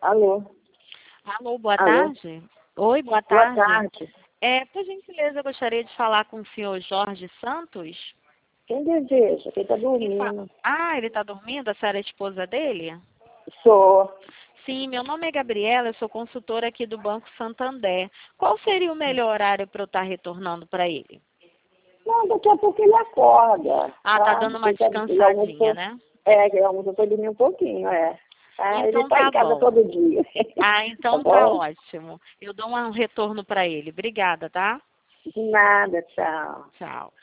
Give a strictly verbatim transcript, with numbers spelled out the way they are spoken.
Alô? Alô, boa Alô? tarde. Oi, boa Boa tarde. tarde. É, por gentileza, eu gostaria de falar com o senhor Jorge Santos. Quem deseja? Quem está Quem fa- dormindo? Ah, ele está dormindo? A senhora é a esposa dele? Sou. Sim, meu nome é Gabriela, eu sou consultora aqui do Banco Santander. Qual seria o melhor horário para eu estar retornando para ele? Não, daqui a pouco ele acorda. Ah, tá Tá? dando uma Ele, tá, ele descansadinha, almoçou. né? É, ele almoçou foi dormir um pouquinho, é. Ah, ele Então está em tá casa bom. todo dia. Ah, Tá então tá bom? ótimo. Eu dou um retorno para ele. Obrigada, tá? De nada, tchau. Tchau.